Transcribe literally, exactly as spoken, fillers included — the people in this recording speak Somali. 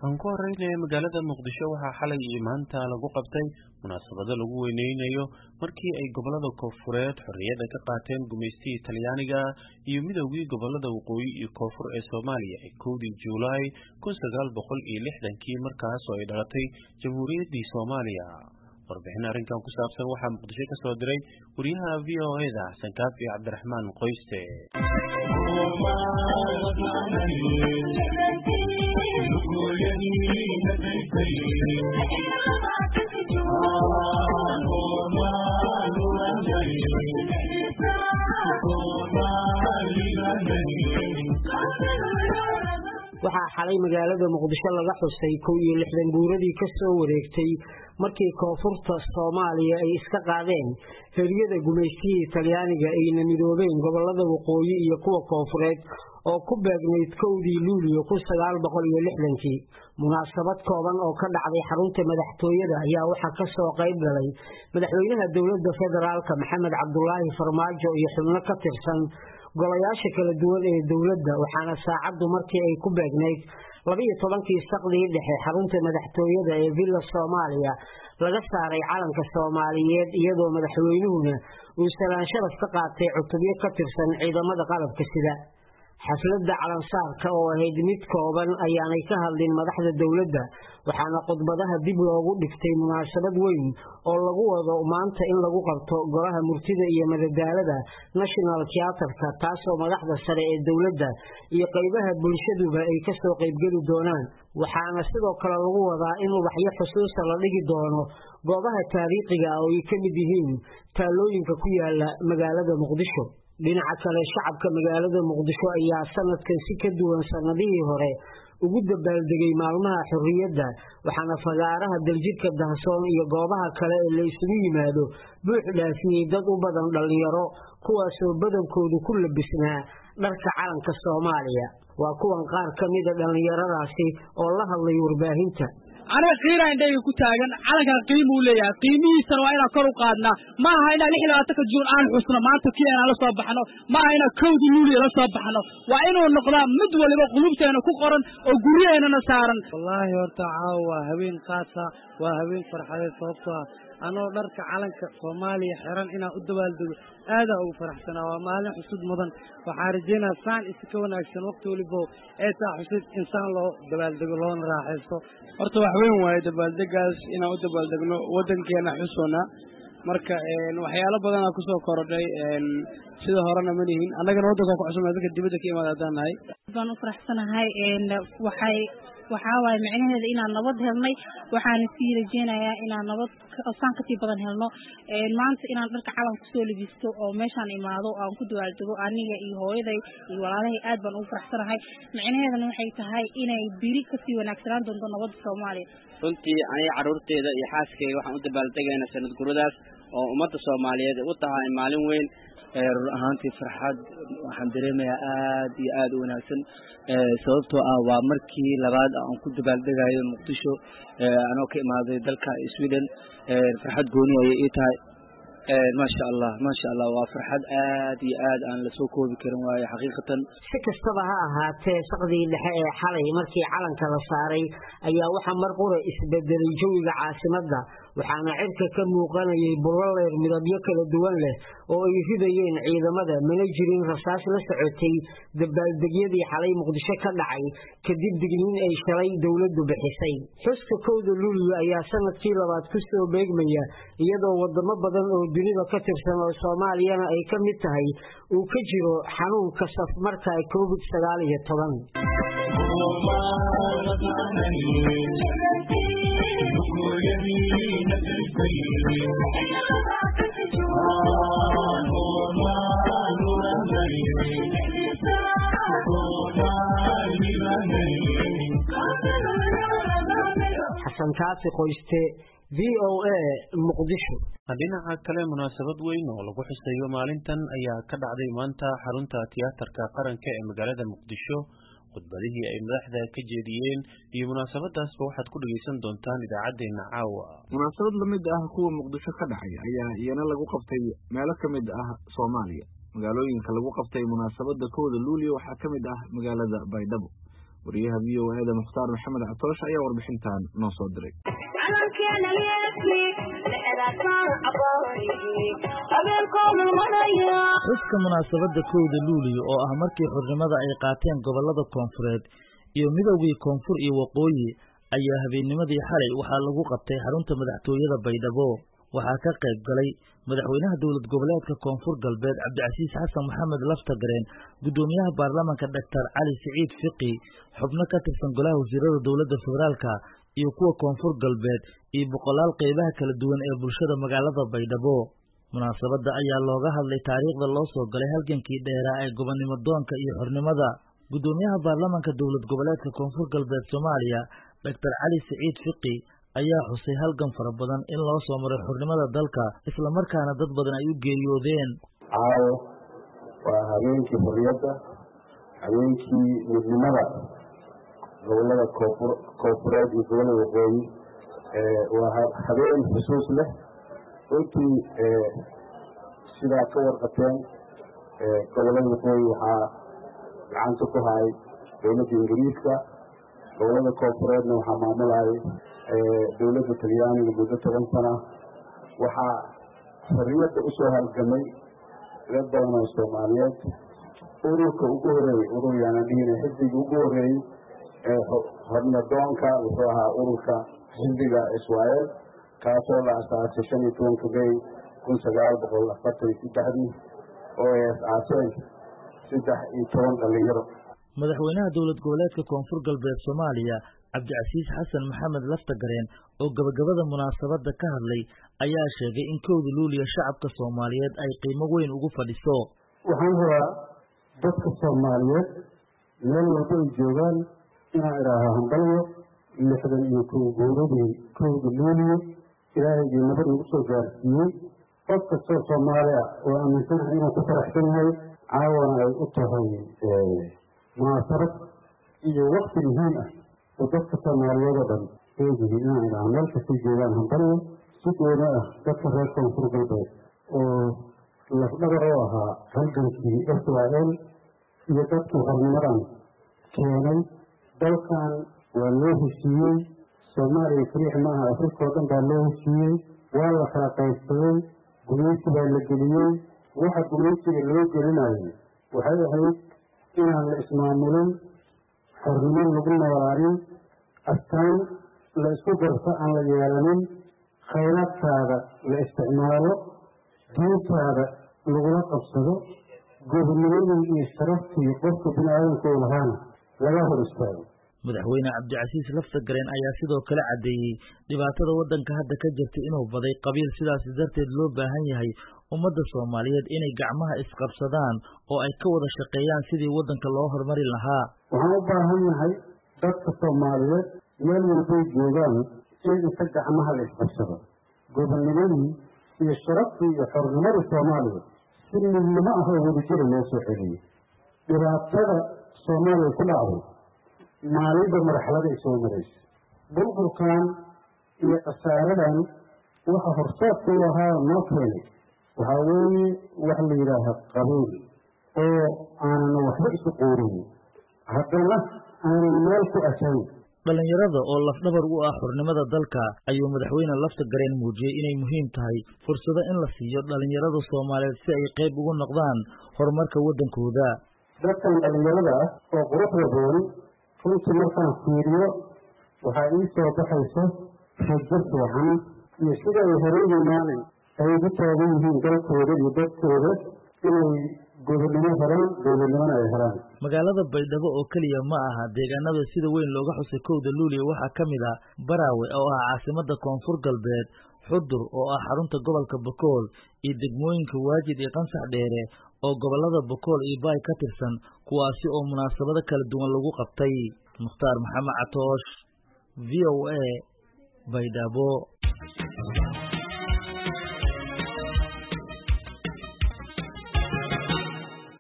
Aan ku horeynay magaalada Muqdisho waxaa xalay iyo maanta lagu qabtay munaasabado lagu weyneynayo markii ay gobolada Koonfureed xorriyadda ka qaateen gumeystigii Talyaaniga iyo midoogii gobolada Waqooyi iyo Koonfur ee Soomaaliya ee kowdii Juulaay kun sagaal boqol iyo lixdankii markaas oo ay dhalatay Jamhuuriyaddii Soomaaliya. Warbixin arrinkan ku saabsan waxaa Muqdisho ka soo diray wariyaha V O A-da Xasan Kaafi Cabdiraxmaan Qoyste. waxaa xalay magaalada Muqdisho laga xusay kow iyo lixdan guuradii ka soo wareegtay markii koonfurta Soomaaliya ay iska qaadeen xorriyadda gumeystigii Talyaaniga ayna midoobeen gobolada Waqooyi iyo kuwa Koonfureed oo ku beegnayd kowdii Luulyo kun sagaal boqol iyo lixdankii. munaasabad kooban oo ka dhacday xarunta madaxtooyada ayaa waxaa ka soo qayb galay madaxweynaha dowladda federaalka Maxamed Cabdullaahi Farmaajo iyo xubno ka tirsan golayaasha kala duwan ee dowladda, waxaana saacaddu markii ay ku beegnayd laba iyo tobankii saqdii dhexe xarunta madaxtooyada ee Villa Soomaaliya laga saaray calanka Soomaaliyeed iyadoo madaxweynuhuna uu salaan sharaf ka qaatay cutubyo ka tirsan ciidamada qalabka sida. xafladda calansaarka oo ahayd mid kooban ayaanay ka hadlin madaxda dowladda, waxaana khudbadaha dib loogu dhigtay munaasabad weyn oo lagu wado maanta in lagu qabto golaha murtida iyo madadaalada National Theatre-ka, taasoo madaxda sare ee dowladda iyo qaybaha bulshaduba ay ka soo qaybgeli doonaan. waxaana sidoo kale lagu wadaa in ubaxyo xusuusta la dhigi doono goobaha taariikhiga oo ay ka mid yihiin taalooyinka ku yaala magaalada Muqdisho. dhinaca kale shacabka magaalada Muqdisho ayaa sanadkan si ka duwan sanadihii hore ugu dabaaldegay maalmaha xorriyadda, waxaana fagaaraha daljirka Dahsoon iyo goobaha kale ee la isugu yimaado buux dhaafiyey dad u badan dhalinyaro kuwaasoo badankoodu ku labisnaa dharka calanka Soomaaliya. waa kuwan qaar ka mid a dhalinyaradaasi oo la hadlay warbaahinta. aniga qiira indhayga ku taagan calanka qiimo uu leeyahay, qiimihiisana waa inaan kor u qaadnaa. ma aha inaan lix iyo labaatanka juun aan xusno maanta kii aan la soo baxno, ma aha inaan kowdii luuliya la soo baxno. waa inuu noqdaa mid waliba qulubteena ku qoran oo guryaheennana saaran. wallaahi horta caawa waa habeen qaasa, waa habeen farxadeed sababtoo ah anoo dharka calanka Soomaaliya xiran inaan u dabaaldego aada ugu faraxsanaa. waa maalin xusud mudan, waxaan rajeynaa saan isi ka wanaagsan waqti waliba ee taa xusud insaan loo dabaaldego loona raaxaysto. horta wax weyn waaye dabaaldegaas inaan u dabaaldegno waddankeena xusoona. marka waxyaalo badanaa kusoo korodhay sida horena ma lihin annagana waddanka ku cusubnaa dadka dibadda ka imaada haddaan nahay. baan u faraxsanahay waxay waxaa waaye micnaheeda inaan nabad helnay, waxaana sii rajeynayaa inaan nabad saan kasii badan helno. maanta inaan dharka calanka kusoo labisto oo meeshaan imaado aan ku dabaaldego aniga iyo hooyaday iyo walaalahay aad baan ugu faraxsanahay. micnaheedana waxay tahay inay biri kasii wanaagsanaan doonto nabadda Soomaaliya. runtii aniga carruurteeda iyo xaaskeyga waxaan u dabaaldegaynaa sanad guradaas oo ummadda Soomaaliyeed u tahay maalin weyn. run ahaantii farxad waxaan dareemayaa aad iyo aad u wanaagsan sababtoo ah waa markii labaad aan ku dabaaldegayo Muqdisho anoo ka imaaday dalka Sweden. farxad gooni ayay ii tahay. maasha allah maasha allah waa farxad aad iyo aad aan la soo koobi karin waayo xaqiiqatan. si kastaba ha ahaatee saqdii dhexe ee xalay markii calanka la saaray ayaa waxa mar qura isbedelay jawiga caasimadda, waxaana cirka ka muuqanayay bullaleer midabyo kala duwan leh oo ay ridayeen ciidamada, mana jirin rasaas la socotay dabaaldegyadii xalay Muqdisho ka dhacay kadib digniin ay shalay dowladdu bixisay. xuska kowda Luulyo ayaa sanadkii labaad ku soo beegmaya iyadoo wadamo badan oo dunida ka tirsan oo Soomaaliyana ay ka mid tahay uu ka jiro xanuunka safmarka covid sagaal iyo toban. Xasan Kaafi Qoyste, V O A, Muqdisho. dhinaca kale munaasabad weyn oo lagu xusayo maalintan ayaa ka dhacday maanta xarunta tiyaatarka qaranka ee magaalada Muqdisho. khudbadihii ay madaxda ka jeediyeen iyo munaasabadaasba waxaad ku dhageysan doontaan idaacadeena caawa. munaasabad lamid ah kuwa Muqdisho ka dhacay ayaa iyana lagu qabtay meelo kamid ah Soomaaliya. magaalooyinka lagu qabtay munaasabada kooda Luulyo waxaa kamid ah magaalada Baydhabo. wariyaha v o a da Mukhtaar Maxamed Catoosh ayaa warbixintan noo soo diray. xuska munaasabada kowda luuliyo oo ah markii xurnimada ay qaateen gobolada koonfureed iyo midowgii koonfur iyo waqooyi ayaa habeennimadii xalay waxaa lagu qabtay xarunta madaxtooyada Baydhabo. waxaa ka qayb galay madaxweynaha dowlad goboleedka koonfur galbeed Cabdicasiis Xasan Maxamed Laftagareen, gudoomiyaha baarlamaanka Doctor Cali Siciid Fiqi, xubno ka tirsan golaha wasiirada dowladda federaalka iyo kuwa koonfur galbeed iyo boqolaal qaybaha kala duwan ee bulshada magaalada Baydhabo. munaasabada ayaa looga hadlay taariikhda loo soo galay halgankii dheeraa ee gobonimo doonka iyo xornimada. gudoomiyaha baarlamaanka dowlad goboleedka koonfur galbeed Soomaaliya Doctor Cali Siciid Fiqi ayaa xusay halgan fara badan in loo soo maray xornimada dalka isla markaana dad badan ay u geeriyoodeen. caawo waa habeenkii xorriyadda, habeenkii midnimada gobolada koonfur koonfureed iyo gobolada waqooyi. waa habeen xusuus leh runtii. sidaa ka warqateen gobolada waqooyi waxaa gacanta ku hayay dowladda ingiriiska, gobolada koonfureedna waxaa maamulayay dowladda talyaaniga muddo toban sana. waxaa xorriyadda usoo halgamay dad badan oo Soomaaliyeed. ururka ugu horeeyey urur yaana dhihina xisbiga ugu horeeyey ee xornimadoonka wuxuu ahaa ururka xisbiga Israel, kaasoo la asaasay shan iyo tobanka May kun sagaal boqol afartan iyo saddexdii oo ay asaaseen saddex iyo toban dhalinyaro. madaxweynaha dowlad goboleedka koonfur galbeed Soomaaliya Cabdicasiis Xasan Maxamed Laftagareen oo gabagabada munaasabada ka hadlay ayaa sheegay in kowda luuliyo shacabka Soomaaliyeed ay qiimo weyn ugu fadhiso. waxaan rabaa dadka Soomaaliyeed meel walba ay joogaan inaan idhaaho hambalyo lixdan iyo kow guuradii kowda luuliyo ilaahaygi nabad ugu soo gaarsiiyey. qof kastoo Soomaali ah oo aaminsanahay inuu ku faraxsan yahay caawana ay u tahay munaasabad iyo waqti muhiim ah oo dadka Soomaaliyeed oo dhan eegihiin inaan idhaaho meel kastay joogaan hambalyo. si gooni ah dadka reer koonfur galbeed oo lafdhabar u ahaa halgankii Israel iyo dadkii xornimadan keenay dalkan waa loo heshiiyey. Soomaaliya keliya maaha, Afrika oo dhan baa loo heshiiyey. waa la kala qaybsaday, gumaysi baa la geliyey. waxa gumaysiga loo gelinayay waxay ahayd inaan la ismaamulin, xornimo lagu noolaanin, astaan la isku darso aan la yeelanin, khayraadkaada la isticmaalo, diintaada lagula qabsado, gobonimadii iyo sharaftii qofka bini'aadamka u lahaana laga hor istaago. madaxweyne Cabdicasiis Laftagareen ayaa sidoo kale cadeeyay dhibaatada wadanka hadda ka jirta inuu baday qabiil, sidaas darteed loo baahan yahay ummadda Soomaaliyeed inay gacmaha isqabsadaan oo ay ka wada shaqeeyaan sidii wadanka loo horumarin lahaa. waxaan u baahan nahay dadka Soomaaliyeed meel walbay joogaan in inta gacmaha la isqabsado gobonimadii iyo sharaftii iyo xornimadii Soomaaliya si midnimo ah oo wadajir loo soo celiyey. dhibaatada Soomaaliya ku dhacday maalinba marxalada ay soo maraysa. burburkan iyo khasaaradan waxa horseedka u ahaa noo keenay waxaa weeye wax la yidhaaha qabiil oo aanan waxba isu quurin, haddana aanan meel ku asayn. dhalinyarada oo lafdhabar u ah xornimada dalka ayuu madaxweyne Laftagareen muujiyey inay muhiim tahay fursado in la siiyo dhalinyarada Soomaaliyeed si ay qayb ugu noqdaan horumarka wadankooda. dadkan dhalinyarada ah oo quruxda badan runtii markaan fiiriyo waxaa ii soo baxaysa rajo fiican iyo sida ay horey imaanay ay ugu taagan yihiin dalkooda iyo dadkooda inay gobonimo helaan, dowladnimona ay helaan. magaalada Baydhabo oo keliya ma aha deegaanada sida weyn looga xusay kowda luuliyo waxaa ka mid ah Baraawe oo ah caasimada koonfur galbeed, Xudur oo ah xarunta gobolka Bokool iyo degmooyinka Waajid iyo Qansax Dheere oo gobolada Bokool iyo Baay ka tirsan, kuwaasi oo munaasabado kala duwan lagu qabtay. Mukhtaar Maxamed Catoosh, V O A, Baydhabo.